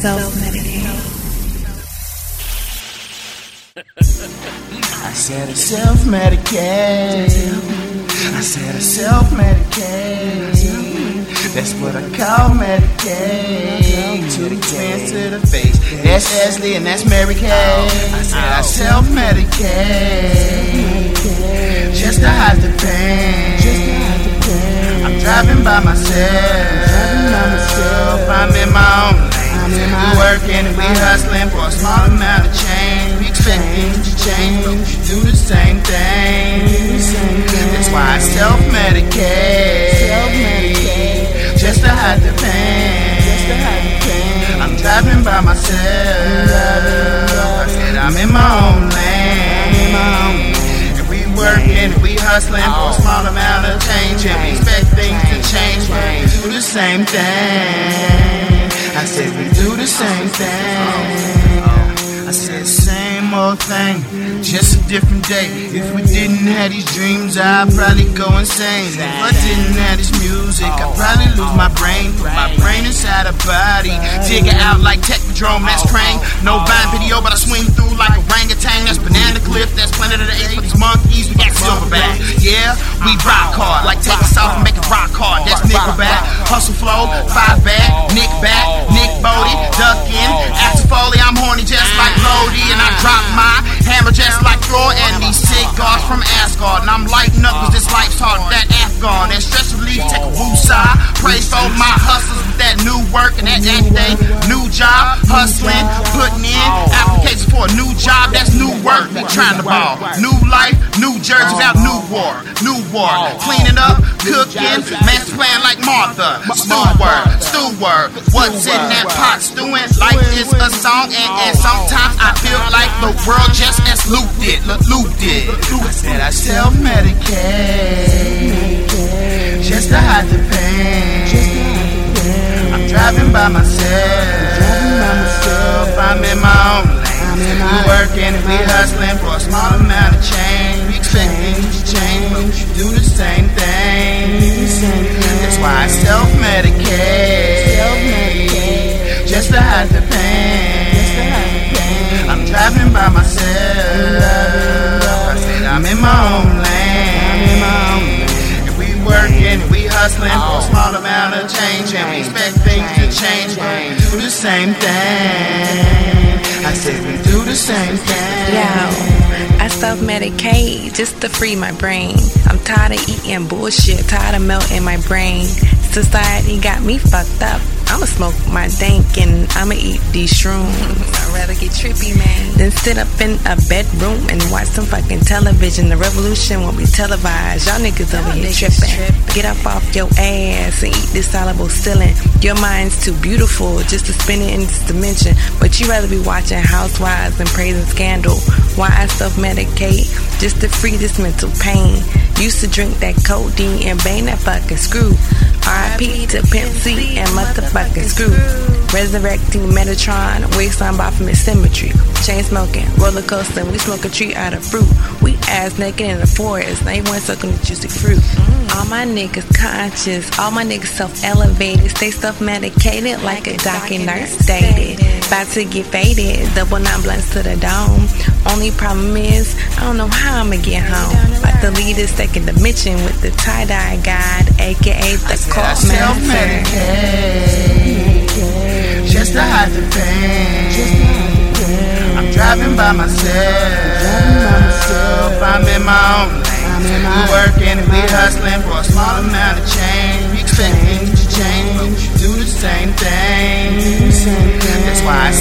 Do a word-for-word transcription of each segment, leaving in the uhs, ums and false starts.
self-medicate. I said I self-medicate. I said I self-medicate. That's what I call Medicaid. To the twins to the face. That's Ashley and that's Mary Kay. I said I self-medicate. Just to hide the pain. I'm driving by myself. I'm in my own lane. We working and we hustling for a small amount of change. We expect things to change, but we do the same thing. That's why I self-medicate. Just to hide the pain. I'm driving by myself. I said I'm in my own lane. And we working and we hustling for a small amount of change. And we expect things to change, but we do the same thing. I said we do the same thing. I said same old thing, just a different day. If we didn't have these dreams, I'd probably go insane. If I didn't have this music, I'd probably lose my brain. Put my brain inside a body, dig it out like Technodrome, that's Crane. No Vine video, but I swing through like orangutan. That's Banana Cliff, that's Planet of the Apes. For these monkeys, we got Silverback. Yeah, we rock hard, like take us off and make it rock hard. That's Nickelback, Hustle Flow, Five Back, Nick Back, Nick Bodie, Duckin', Axel Foley. I'm horny just like Lodi, and I drop my hammer just like Thor. And these cigars from Asgard, and I'm lighting up cause this life's hard. That Afghan, that stress relief, take a woosah. Praise for my hustlers with that new work and that everything. New job, hustling, putting in applications for a new job. That's new work, we trying to ball. New life, New Jersey without new war. New war, cleaning up, cooking, master plan like Martha. Steward, steward, what's in that pot stewing? Life is a song, and, and sometimes I feel like the world just as Luke did. Luke did. I said I self-medicate just to hide the pain. I'm driving by myself. I'm in my own lane. We working and we hustling for a small amount of change. We expect things to change, but we do the same thing. That's why I self-medicate just to hide the pain. I'm driving by myself. I said I'm in my own lane. And we working and we hustling for a small amount of change. And we expect things to change, but we do the same thing. I said we do the same thing. Yo, I self-medicate just to free my brain. I'm tired of eating bullshit, tired of melting my brain. Society got me fucked up. I'ma smoke my dank and I'ma eat these shrooms. I'd rather get trippy, man, than sit up in a bedroom and watch some fucking television. The revolution won't be televised. Y'all niggas over here tripping. Get up off your ass and eat this soluble ceiling. Your mind's too beautiful just to spin it in this dimension, but you rather be watching Housewives and praising Scandal. Why I self-medicate? Just to free this mental pain. Used to drink that codeine and bang that fucking screw. R I P to Pimp C and motherfucking Screw. Resurrecting Metatron, waistline Baphomet symmetry. Chain smoking, roller coaster, we smoke a tree out of fruit. We ass naked in the forest, now you want sucking the juicy fruit. All my niggas conscious, all my niggas self-elevated. Stay self-medicated like a doc and nurse dated. About to get faded, double nine blunts to the dome. Only problem is, I don't know how I'ma get home. About to lead the second dimension with the tie-dye guide, aka the court self-medicate just to hide the pain. I'm driving by myself. I'm in my own lane. We working and we hustling for a small amount of change. We expect things to change, but we do the same thing. That's why I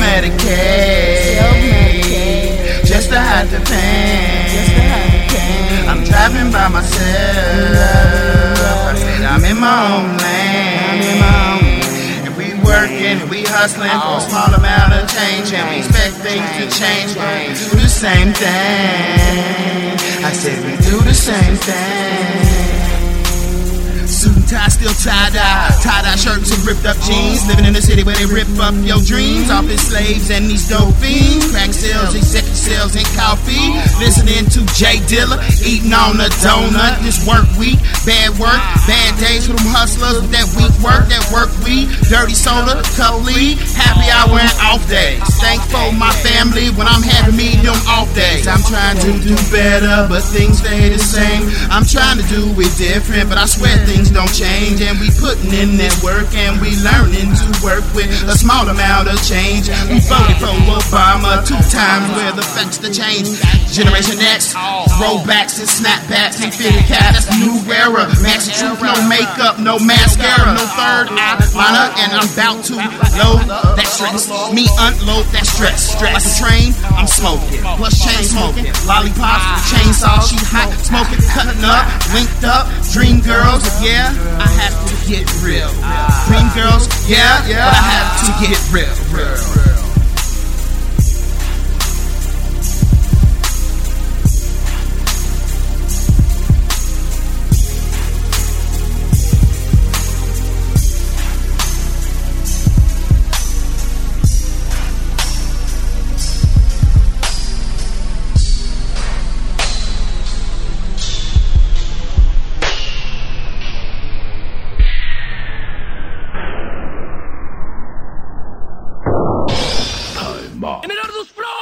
self-medicate just to hide the pain. I'm driving by myself. I said I'm in my own lane. And we working and we hustling for a small amount of change. And we expect things to change, but we do the same thing. I said we do the same thing. Suit and tie, still tie-dye. Tie-dye shirts and ripped up jeans. Living in a city where they rip up your dreams. Office slaves and these dope fiends. Crack sales, executive sales, and coffee. Listening to Jay Dilla, eating on a donut. This work week, bad work, bad days for them hustlers with that weak work, that work weed. Dirty soda, cup lead, happy wearing off days. Thankful my family when I'm having me them off days. I'm trying to do better, but things stay the same. I'm trying to do it different, but I swear things don't change. And we putting in that work, and we learning to work with a small amount of change. We voted for Obama two times, where the facts to change. Generation X, throwbacks and snapbacks and fitted cap. That's the new era. Max the truth, no makeup, no mascara, no third eye liner, and I'm about to load that stress. Me unload that stress. Like a train, I'm smoking. Plus chain smoking, lollipops, chainsaw. She hot, smoking, cutting up, linked up. Dream girls, yeah, I have to get real. Dream girls, yeah, yeah, but I have to get real. real. En el Ardus Pro.